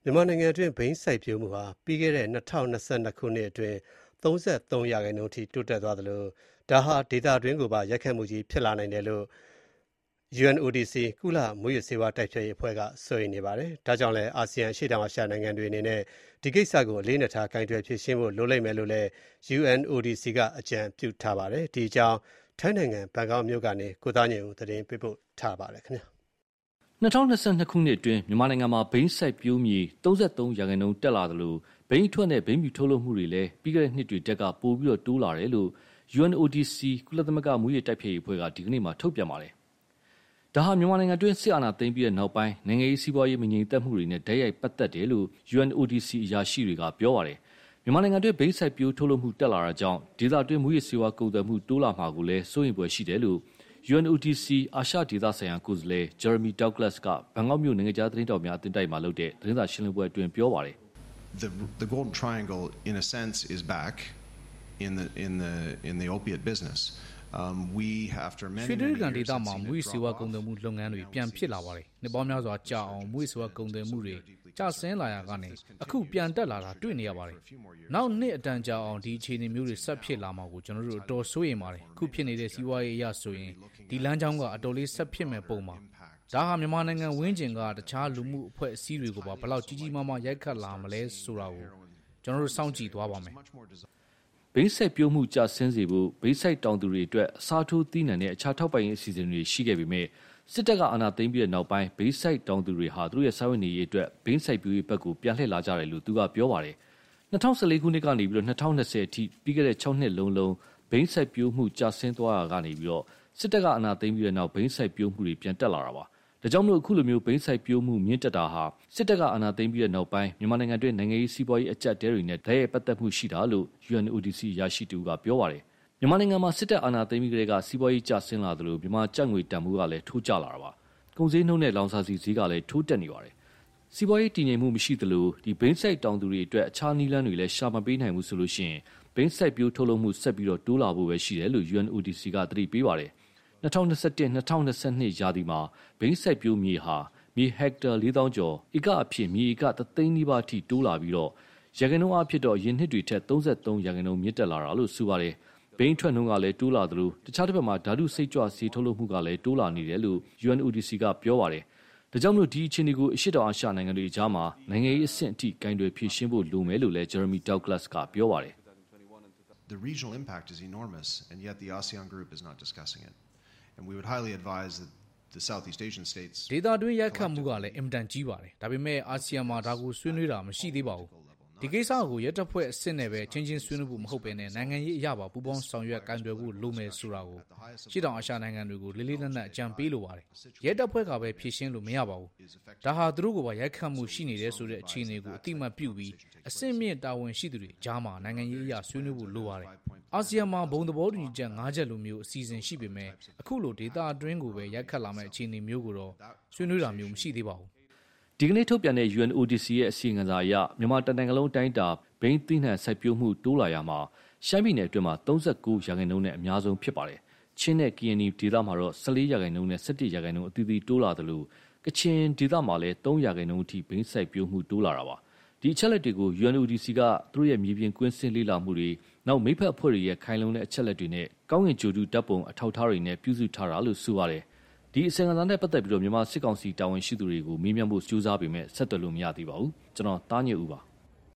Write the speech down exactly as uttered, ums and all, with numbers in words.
မြန်မာနိုင်ငံအတွင်းဘိန်းစိုက်ပျိုးမှုဟာပြီးခဲ့တဲ့၂၀၂၂ခုနှစ်အတွင်း၃၃ရာခိုင်နှုန်းထိတိုးတက်သွားသလိုဒါဟာဒေသတွင်းကိုပါရိုက်ခတ်မှုကြီးဖြစ်လာနိုင်တယ်လို့ ယူအန်အိုဒီစီ ကုလမူးယစ်ဆေးဝါးတိုက်ဖျက်ရေးအဖွဲ့ကစိုးရိမ်နေပါတယ်။ဒါကြောင့်လည်းအာဆီယံအရှေ့တောင်အာရှနိုင်ငံတွေအနေနဲ့ဒီကိစ္စကိုအလေးနက်ထားကိုင်တွယ်ဖြေရှင်းဖို့လိုလိမ့်မယ်လို့လည်း ယူအန်အိုဒီစီ ကအကြံပြုထားပါတယ်။ဒီအကြောင်းထိုင်းနိုင်ငံဘန်ကောက်မြို့ကနေကိုသားညွန့်ဦးသတင်းပေးပို့ထားပါတယ်ခင်ဗျာ။၂၀၂၂ခုနှစ်အတွင်းမြန်မာနိုင်ငံမှာဘိန်းစိုက်ပျိုးမြေ၃၃ရာခိုင်နှုန်းတက်လာသလိုဘိန်းအထွက်နဲ့ဘိန်းဖြူထုတ်လုပ်မှုတွေလည်းပြီးခဲ့တဲ့နှစ်တွေတက်ကပိုပြီးတိုးလာတယ်လို့ ယူအန်အိုဒီစီ ကုလသမဂ္ဂမူးယစ်တိုက်ဖျက်ရေးအဖွဲ့ကဒီကနေ့မှထုတ်ပြန်ပါတယ်။ဒါဟာမြန်မာနိုင်ငံတွင်းစစ်အာဏာသိမ်းပြီးတဲ့နောက်ပိုင်းနိုင်ငံရေးစီးပွားရေးမငြိမ်သက်မှုတွေနဲ့တိုက်ရိုက်ပတ်သက်တယ်လို့ ယူအန်အိုဒီစီ အရာရှိတွေကပြောပါတယ်။မြန်မာနိုင်ငံတွင်းဘိန်းစိုက်ပျိုးထုတ်လုပ်မှုတက်လာတာကြောင့်ဒေသတွင်းမူးယစ်ဆေးဝါးကုန်သွယ်မှုတိုးလာမှာကိုလည်းစိုးရိမ်ဖွယ်ရှိတယ်လို့ ယူအန်အိုဒီစီ အာရှဒေသဆိုင်ရာကိုယ်စားလှယ် ဂျယ်ရမီ ဒေါက်ဂလတ်ကဘန်ကောက်မြို့နိုင်ငံခြားသတင်းတော်များအသင်းတိုက်မှာလုပ်တဲ့သတင်းစာရှင်းလင်းပွဲအတွင်းပြောပါတယ်။ The the golden triangle in a sense is back in the in the in the opiate business. Um we after many ရွှေတြိဂံဒေသမှာမူယစ်ဆေးဝါးကုန်သွယ်မှုလုပ်ငန်းတွေပြန်ဖြစ်လာပါတယ်။နှစ်ပေါင်းများစွာကြာအောင်မူယစ်ဆေးဝါးကုန်သွယ်မှုတွေကျဆင်းလာရကနေအခုပြန်တက်လာတာတွေ့နေရပါတယ်။နောက်နှစ်အတန်ကြာအောင်ဒီအခြေအနေမျိုးတွေဆက်ဖြစ်လာမှာကိုကျွန်တော်တို့အတော်စိုးရိမ်ပါတယ်။အခုဖြစ်နေတဲ့စီးပွားရေးအရဆိုရင်ဒီလမ်းကြောင်းကအတော်လေးဆက်ဖြစ်မဲ့ပုံမှာဒါဟာမြန်မာနိုင်ငံဝင်းကျင်ကတခြားလူမှုအဖွဲ့အစည်းတွေကိုပါဘယ်လောက်ကြီးကြီးမားမားရိုက်ခတ်လာမလဲဆိုတာကိုကျွန်တော်တို့စောင့်ကြည့်သွားပါမယ်။ဘိန်းစိုက်ပျိုးမှုကျဆင်းစေဖို့ဘိန်းစိုက်တောင်သူတွေအတွက်အစားထိုးသီးနှံတဲ့အခြားထောက်ပံ့ရေးအစီအစဉ်တွေရှိခဲ့ပေမဲ့စစ်တပ်ကအာဏာသိမ်းပြီးတဲ့နောက်ပိုင်းဘိန်းစိုက်တောင်သူတွေဟာသူတို့ရဲ့စာဝင်နေရေးအတွက်ဘိန်းစိုက်ပျိုးရေးဘက်ကိုပြန်လှည့်လာကြတယ်လို့သူကပြောပါတယ်။၂၀၁၄ခုနှစ်ကနေပြီးတော့၂၀၂၀အထိပြီးခဲ့တဲ့၆နှစ်လုံးလုံးဘိန်းစိုက်ပျိုးမှုကျဆင်းသွားတာကနေပြီးတော့စစ်တပ်ကအာဏာသိမ်းပြီးတဲ့နောက်ဘိန်းစိုက်ပျိုးမှုတွေပြန်တက်လာတာပါ။ဒါကြောင့်မလို့အခုလိုမျိုးဘိန်းစိုက်ပျိုးမှုမြင့်တက်တာဟာစစ်တပ်ကအာဏာသိမ်းပြီးတဲ့နောက်ပိုင်းမြန်မာနိုင်ငံတွင်းနိုင်ငံရေးစီးပွားရေးအကျပ်တဲတွေနဲ့ဓာတ်ရိုက်ပတ်သက်မှုရှိတာလို့ ယူအန်အိုဒီစီ ရရှိသူကပြောပါတယ်။မြန်မာနိုင်ငံမှာစစ်တပ်အာဏာသိမ်းပြီးကတည်းကစီးပွားရေးကျဆင်းလာသလိုမြန်မာကျပ်ငွေတန်ဖိုးကလည်းထိုးကျလာတာပါ။ကုန်စည်နှုန်းနဲ့လောင်စာဆီဈေးကလည်းထိုးတက်နေပါတယ်။စီးပွားရေးတည်ငြိမ်မှုမရှိသလိုဒီဘိန်းစိုက်တောင်သူတွေအတွက်အခြားနည်းလမ်းတွေလည်းရှာမပေးနိုင်ဘူးဆိုလို့ရှိရင်ဘိန်းစိုက်ပျိုးထုတ်လုပ်မှုဆက်ပြီးတော့တိုးလာဖို့ပဲရှိတယ်လို့ ယူအန်အိုဒီစီ ကသတိပေးပါတယ်။၂၀၂၁-၂၀၂၂ရာသီမှာဘိန်းစိုက်ပျိုးမြေဟာမြေဟက်တာလေးသောင်းကျော်ဧကအဖြစ်မြေဧကတသိန်းနီးပါးအထိတိုးလာပြီးတော့ရာခိုင်နှုန်းအဖြစ်တော့ယင်းနှစ်တွေထက်၃၃ရာခိုင်နှုန်းမြင့်တက်လာတာလို့ဆိုပါတယ်။ဘိန်းထွက်နှုန်းကလည်းတိုးလာသလိုတခြားတစ်ဖက်မှာဓာတုစိတ်ကြွဆေးထုတ်လုပ်မှုကလည်းတိုးလာနေတယ်လို့ ယူအန်အိုဒီစီ ကပြောပါတယ်။ဒါကြောင့်မလို့ဒီအခြေအနေကိုအရှေ့တောင်အာရှနိုင်ငံတွေကြားမှာနိုင်ငံရေးအဆင့်အထိဂိုင်တွေဖြေရှင်းဖို့လိုမယ်လို့လည်းဂျယ်ရမီ ဒေါက်ဂလတ်ကပြောပါတယ်။ The regional impact is enormous and yet the ASEAN group is not discussing it. And we would highly advise that the Southeast Asian states ဒေသတွင်းရိုက်ခတ်မှုကလည်းအင်မတန်ကြီးပါတယ်ဒါပေမဲ့အာဆီယံမှာဒါကိုဆွေးနွေးတာမရှိသေးပါဘူးဒီကိစ္စကိုရဲတပ်ဖွဲ့အစ်စ်နဲ့ပဲချင်းချင်းဆွေးနွေးဖို့မဟုတ်ဘဲနဲ့နိုင်ငံရေးအရာပါပူးပေါင်းဆောင်ရွက်ကန်တွယ်ဖို့လိုမယ်ဆိုတာကိုရှေ့တောင်အာရှနိုင်ငံတွေကိုလေးလေးနက်နက်အကြံပေးလိုပါတယ်ရဲတပ်ဖွဲ့ကပဲဖြည့်ရှင်းလို့မရပါဘူးဒါဟာသူတို့ကပါရိုက်ခတ်မှုရှိနေတယ်ဆိုတဲ့အခြေအနေကိုအတိမတ်ပြုပြီးအဆင့်မြင့်တာဝန်ရှိသူတွေကြားမှာနိုင်ငံရေးအရာဆွေးနွေးဖို့လိုပါတယ်အာဆီယံမှာဘုံသဘောတူညီချက်၅ချက်လိုမျိုးအစီအစဉ်ရှိပေမဲ့အခုလိုဒေသအတွင်းကိုပဲရိုက်ခတ်လာမဲ့အခြေအနေမျိုးကိုတော့ဆွေးနွေးတာမျိုးမရှိသေးပါဘူးဒီကနေ့ထုတ်ပြန်တဲ့ ယူအန်အိုဒီစီ ရဲ့အစီရင်ခံစာအရမြန်မာတနိုင်ငံလုံးတိုင်းတာဘိန်းသီးနှံစိုက်ပျိုးမှုတိုးလာရမှာရှမ်းပြည်နယ်အတွင်းမှာ၃၉ရာခိုင်နှုန်းနဲ့အများဆုံးဖြစ်ပါတယ်။ချင်းနဲ့ ကီအန်ယူဒေသမှာတော့၁၄ရာခိုင်နှုန်းနဲ့၁၁ရာခိုင်နှုန်းအသီးသီးတိုးလာသလိုကချင်ဒေသမှာလည်း၃ရာခိုင်နှုန်းအထိဘိန်းစိုက်ပျိုးမှုတိုးလာတာပါ။ဒီအချက်လက်တွေကို ယူအန်အိုဒီစီ ကသူတို့ရဲ့မြေပြင်ကွင်းဆင်းလေ့လာမှုတွေနောက်မိဖက်အဖွဲ့တွေရဲ့ခိုင်လုံတဲ့အချက်လက်တွေနဲ့ကောင်းကင်ကြိုတူဓာတ်ပုံအထောက်အထားတွေနဲ့ပြုစုထားတာလို့ဆိုပါတယ်။ဒီအစီအစဉ်နဲ့ပတ်သက်ပြီးတော့မြန်မာစစ်ကောင်စီတာဝန်ရှိသူတွေကိုမေးမြန်းဖို့ကြိုးစားပေမဲ့ဆက်သွယ်လို့မရသေးပါဘူးကျွန်တော်တားညွတ်ဦးပါ